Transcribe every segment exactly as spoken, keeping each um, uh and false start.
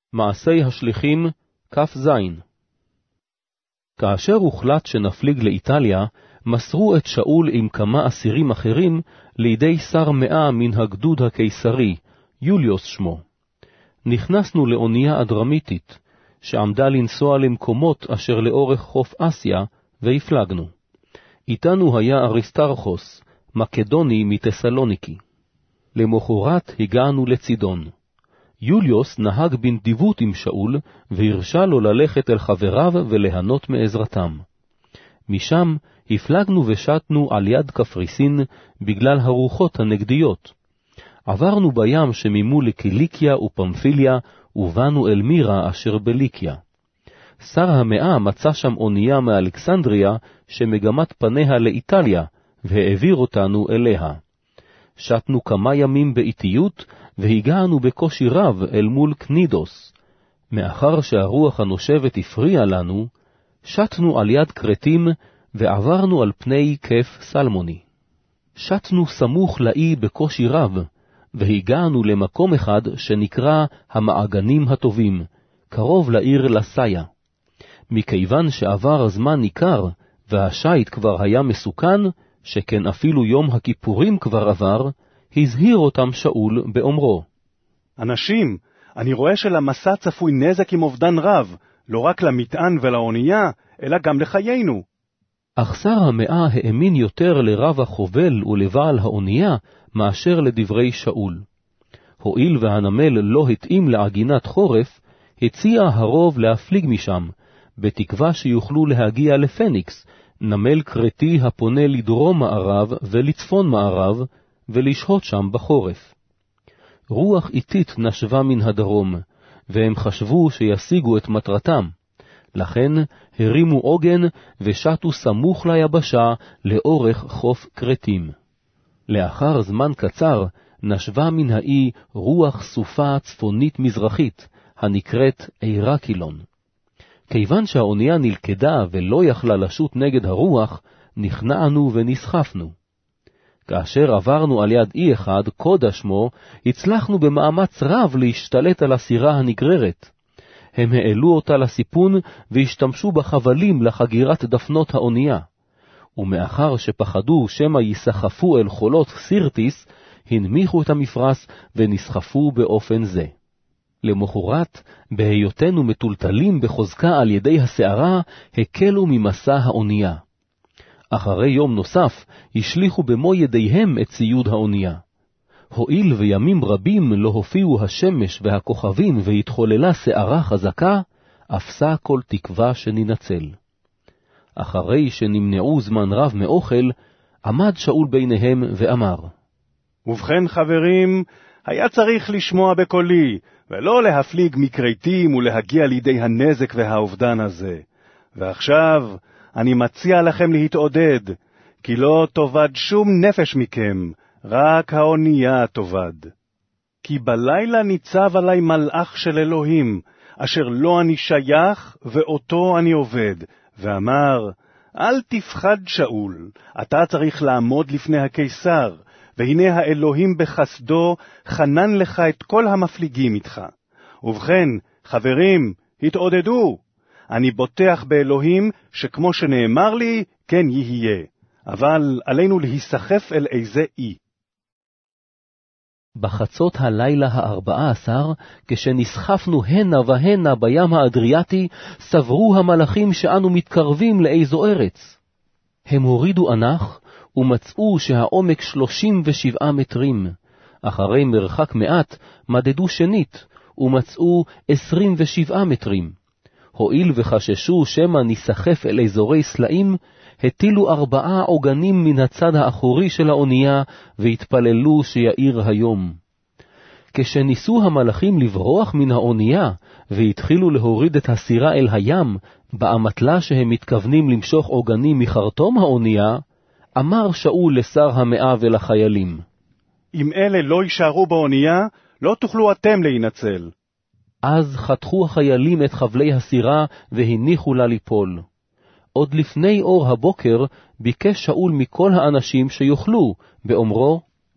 מעשי השליחים, כף זין. כאשר הוחלט שנפליג לאיטליה, מסרו את שאול עם כמה אסירים אחרים לידי שר מאה מן הגדוד הקיסרי, יוליוס שמו. נכנסנו לאונייה אדרמיתית, שעמדה לנסוע למקומות אשר לאורך חוף אסיה, והפלגנו. איתנו היה אריסטרחוס, מקדוני מתסלוניקי. למחרת הגענו לצידון. יוליוס נהג בנדיבות עם שאול, והרשה לו ללכת אל חבריו וליהנות מעזרתם. משם הפלגנו ושטנו על יד קפריסין בגלל הרוחות הנגדיות. עברנו בים שממול לקיליקיה ופמפיליה, ובאנו אל מירה אשר בליקיה. שר המאה מצא שם אונייה מאלכסנדריה שמגמת פניה לאיטליה, והעביר אותנו אליה. שטנו כמה ימים באיטיות, והגענו בקושי רב אל מול קנידוס. מאחר שהרוח הנושבת הפריעה לנו, שטנו על יד קרטים, ועברנו על פני כף סלמוני. שטנו סמוך לאי בקושי רב, והגענו למקום אחד שנקרא המעגנים הטובים, קרוב לעיר לסיה. מכיוון שעבר זמן ניכר, והשייט כבר היה מסוכן, שכן אפילו יום הכיפורים כבר עבר, הזהיר אותם שאול באומרו, אנשים, אני רואה שלמסע צפוי נזק עם אובדן רב, לא רק למטען ולאונייה, אלא גם לחיינו. אך שר המאה האמין יותר לרב החובל ולבעל האונייה, מאשר לדברי שאול. הואיל והנמל לא התאים לעגינת חורף, הציע הרוב להפליג משם, בתקווה שיוכלו להגיע לפניקס, נמל קרטי הפונה לדרום מערב ולצפון מערב, ולשהות שם בחורף. רוח איטית נשבה מן הדרום, והם חשבו שישיגו את מטרתם. לכן הרימו עוגן ושטו סמוך ליבשה לאורך חוף קרטים. לאחר זמן קצר נשבה מן האי רוח סופה צפונית מזרחית, הנקראת אירקילון. כיוון שהאונייה נלכדה ולא יכלה לשוט נגד הרוח, נכנענו ונסחפנו. כאשר עברנו על יד אי אחד, קודה שמו, הצלחנו במאמץ רב להשתלט על הסירה הנגררת. הם העלו אותה לסיפון והשתמשו בחבלים לחגירת דפנות האונייה. ומאחר שפחדו שמא יסחפו אל חולות סירטיס, הנמיכו את המפרס ונסחפו באופן זה. למחרת, בהיותנו מטולטלים בחוזקה על ידי הסערה, הקלו ממסע האונייה. אחרי יום נוסף, השליחו במו ידיהם את ציוד האונייה. הואיל וימים רבים לא הופיעו השמש והכוכבים והתחוללה סערה חזקה, אפסה כל תקווה שננצל. אחרי שנמנעו זמן רב מאוכל, עמד שאול ביניהם ואמר, ובכן חברים, היה צריך לשמוע בקולי, ולא להפליג מקרטים ולהגיע לידי הנזק והאובדן הזה. ועכשיו אני מציע לכם להתעודד, כי לא תאבד שום נפש מכם, רק האונייה תאבד. כי בלילה ניצב עלי מלאך של אלוהים, אשר לא אני שייך ואותו אני עובד, ואמר, אל תפחד שאול, אתה צריך לעמוד לפני הקיסר, והנה האלוהים בחסדו חנן לך את כל המפליגים איתך. ובכן, חברים, התעודדו. אני בוטח באלוהים שכמו שנאמר לי, כן יהיה. אבל עלינו להיסחף אל איזה אי. בחצות הלילה הארבעה עשר, כשנסחפנו הנה והנה בים האדריאטי, סברו המלאכים שאנו מתקרבים לאיזו ארץ. הם הורידו ענך, ומצאו שהעומק שלושים ושבעה מטרים. אחרי מרחק מעט מדדו שנית, ומצאו עשרים ושבעה מטרים. הואיל וחששו שמא נסחף אל אזורי סלעים, הטילו ארבעה עוגנים מן הצד האחורי של האונייה, והתפללו שיאיר היום. כשניסו המלאכים לברוח מן האונייה, והתחילו להוריד את הסירה אל הים, באמתלה שהם מתכוונים למשוך עוגנים מחרטום האונייה, אמר שאול לשר המאה ולחיילים, אם אלה לא יישארו באונייה, לא תוכלו אתם להינצל. אז חתכו החיילים את חבלי הסירה והניחו לה ליפול. עוד לפני אור הבוקר ביקש שאול מכל האנשים שיוכלו, באומרו,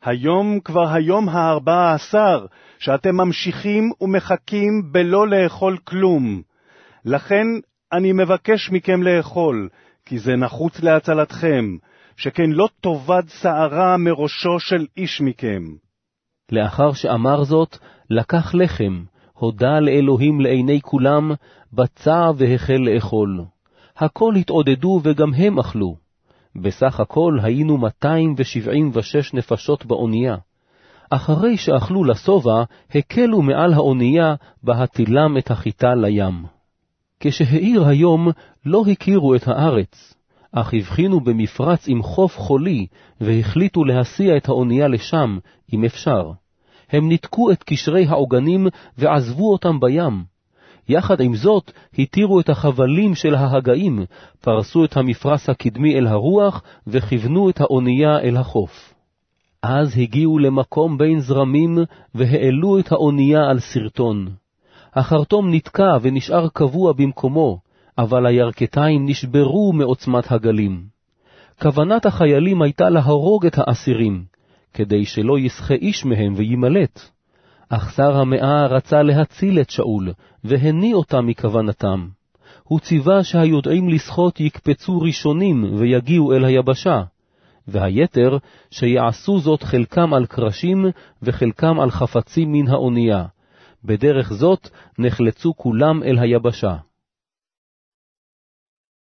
היום כבר היום הארבע עשר, שאתם ממשיכים ומחכים בלא לאכול כלום. לכן אני מבקש מכם לאכול, כי זה נחוץ להצלתכם, שכן לא תאבד שערה מראשו של איש מכם. לאחר שאמר זאת, לקח לחם, הודה לאלוהים לעיני כולם, בצע והחל לאכול. הכל התעודדו וגם הם אכלו. בסך הכל היינו מאתיים ושבעים ושש נפשות באונייה. אחרי שאכלו לשובע, הקלו מעל האונייה בהטילם את החיטה לים. כשהאיר היום לא הכירו את הארץ, אך הבחינו במפרץ עם חוף חולי, והחליטו להסיע את האונייה לשם, אם אפשר. הם נתקו את קשרי העוגנים ועזבו אותם בים. יחד עם זאת, התירו את החבלים של ההגאים, פרסו את המפרס הקדמי אל הרוח, וכיוונו את האונייה אל החוף. אז הגיעו למקום בין זרמים, והעלו את האונייה על סרטון. החרטום נתקע ונשאר קבוע במקומו, אבל הירכתיים נשברו מעוצמת הגלים. כוונת החיילים הייתה להרוג את האסירים, כדי שלא ישחה איש מהם וימלט. אך שר המאה רצה להציל את שאול, והניע אותם מכוונתם. הוא ציווה שהיודעים לשחות יקפצו ראשונים ויגיעו אל היבשה, והיתר שיעשו זאת חלקם על קרשים וחלקם על חפצים מן האונייה. בדרך זאת נחלצו כולם אל היבשה.